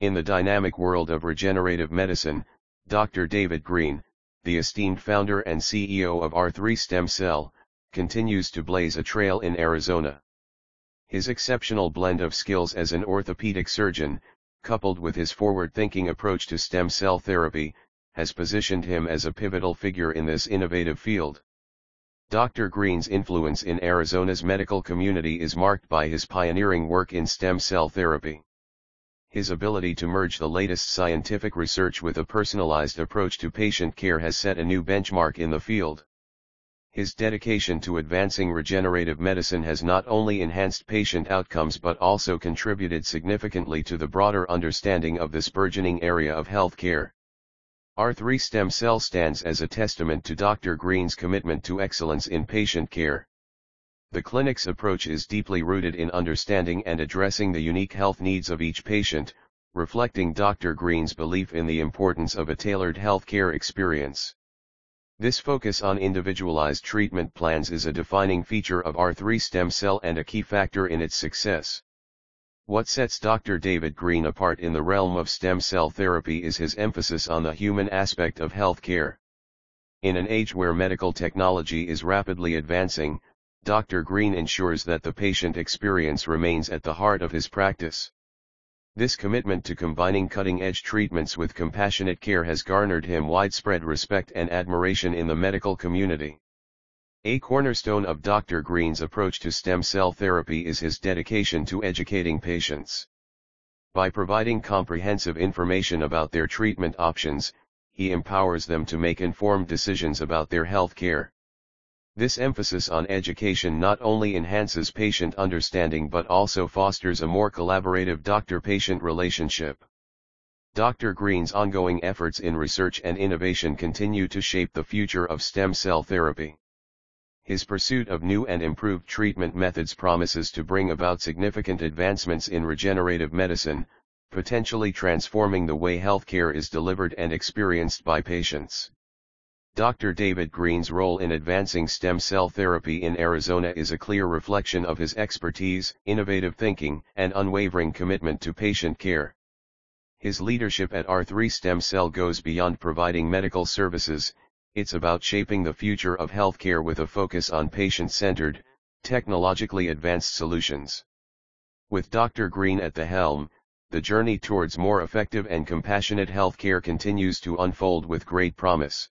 In the dynamic world of regenerative medicine, Dr. David Green, the esteemed founder and CEO of R3 Stem Cell, continues to blaze a trail in Arizona. His exceptional blend of skills as an orthopedic surgeon, coupled with his forward-thinking approach to stem cell therapy, has positioned him as a pivotal figure in this innovative field. Dr. Green's influence in Arizona's medical community is marked by his pioneering work in stem cell therapy. His ability to merge the latest scientific research with a personalized approach to patient care has set a new benchmark in the field. His dedication to advancing regenerative medicine has not only enhanced patient outcomes but also contributed significantly to the broader understanding of this burgeoning area of healthcare. R3 Stem Cell stands as a testament to Dr. Green's commitment to excellence in patient care. The clinic's approach is deeply rooted in understanding and addressing the unique health needs of each patient, reflecting Dr. Green's belief in the importance of a tailored healthcare experience. This focus on individualized treatment plans is a defining feature of R3 Stem Cell and a key factor in its success. What sets Dr. David Green apart in the realm of stem cell therapy is his emphasis on the human aspect of healthcare. In an age where medical technology is rapidly advancing, Dr. Green ensures that the patient experience remains at the heart of his practice. This commitment to combining cutting-edge treatments with compassionate care has garnered him widespread respect and admiration in the medical community. A cornerstone of Dr. Green's approach to stem cell therapy is his dedication to educating patients. By providing comprehensive information about their treatment options, he empowers them to make informed decisions about their health care. This emphasis on education not only enhances patient understanding but also fosters a more collaborative doctor-patient relationship. Dr. Green's ongoing efforts in research and innovation continue to shape the future of stem cell therapy. His pursuit of new and improved treatment methods promises to bring about significant advancements in regenerative medicine, potentially transforming the way healthcare is delivered and experienced by patients. Dr. David Green's role in advancing stem cell therapy in Arizona is a clear reflection of his expertise, innovative thinking, and unwavering commitment to patient care. His leadership at R3 Stem Cell goes beyond providing medical services. It's about shaping the future of healthcare with a focus on patient-centered, technologically advanced solutions. With Dr. Green at the helm, the journey towards more effective and compassionate healthcare continues to unfold with great promise.